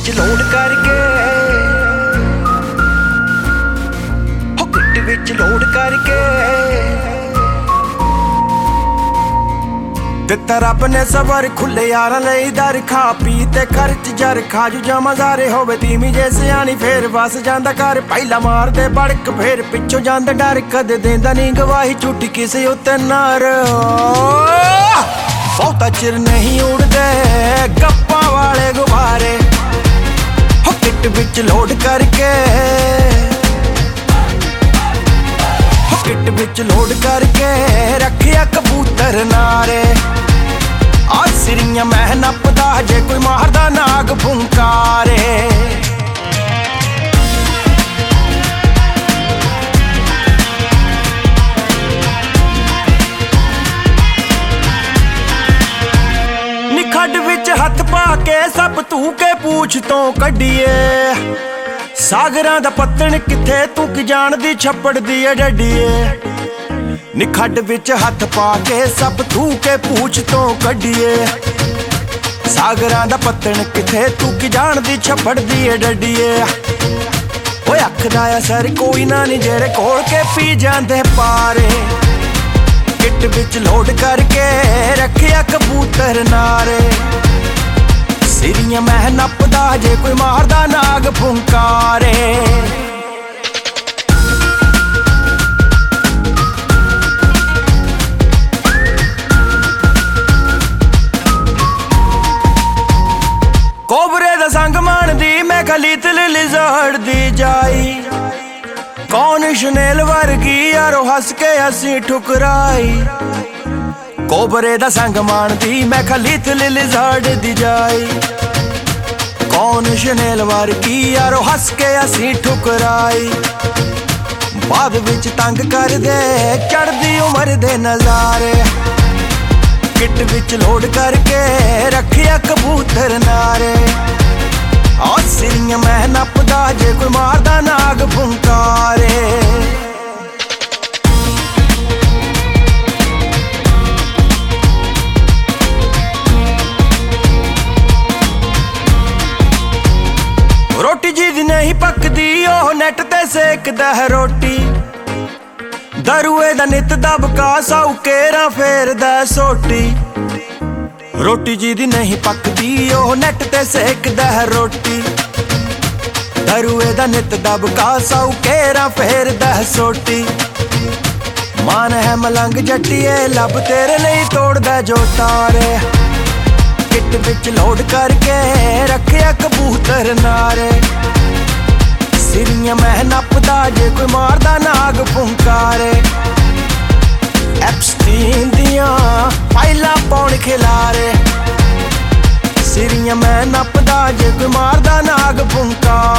विच load करके हो kit विच load करके दिता रब ने सबर खुले यारां लई दर खा पी ते खर्च जर खाजू जमा जारे होवे धीमी जे सियाणी फेर बस जांदा घर पहला मार दे बड़क फेर पिछों जांदा डर कदे देंदा नहीं गवाही झूठी किसे उत्ते नार बहुता चिर नहीं उड़दे गप्पा वाले गुब्बारे हो किट विच लोड करके हो किट विच लोड करके रखिया कबूतर नारे आ सिरियां मैं नपदा जे कोई मारदा नाग फुंकारे खड्ड विच हथ पा के सब तू के पूछ तो कड्डिए सागरां दा पत्तन किथे तू की जानदी छप्पड़ दी डड्डिए नी खड्ड विच हथ पा के सब तू के पूछ तो कड्डिए सागरां दा पत्तन किथे तू की जानदी छप्पड़ दी डड्डिए ओए अख दा असर कोई ना नी जेड़े कोल के पी जांदे पारे किट विच लोड करके रखिया कबूतर नारे सिरियां मैं नपदा जे कोई मारदा नाग फुंकारे कोबरे दा संग मानदी मैं खलीत लिजार्ड दी जाई कौन शनेल वर्गी यारो हस के असी ठुकराई कोबरे दा संग मानदी मैं खलीत लिजार्ड दी जाई कौन शनेल वर्गी यारो हस के असी ठुकराई बाद विच तंग कर दे चढ़दी उमर दे नजारे किट विच लोड करके रखिया कबूतर नारे आ सिरियां मैं नपदा जे कोई मारदा नाग फुंकारे रोटी जी दी नहीं पकदी ओह नेट ते सेकदा है रोटी दरुए दा नित दबका साऊ केरा फेरदा सोटी रोटी जी दी नहीं पकदी ओह नेट ते सेकदा है रोटी दरुए दा नित दबका साऊ केरा फेरदा है सोटी मान है मलंग जट्टिए लब तेरे लिए तोड़दा जो तारे किट विच लोड करके रखिया कबूतर नारे सिरियां मैं नपदा जे कोई मारदा नाग फुंकारे एप्स्टीन दियां फाइलां पौण खिलारे सिरियां मैं नपदा जे कोई मारदा नाग फुंकारे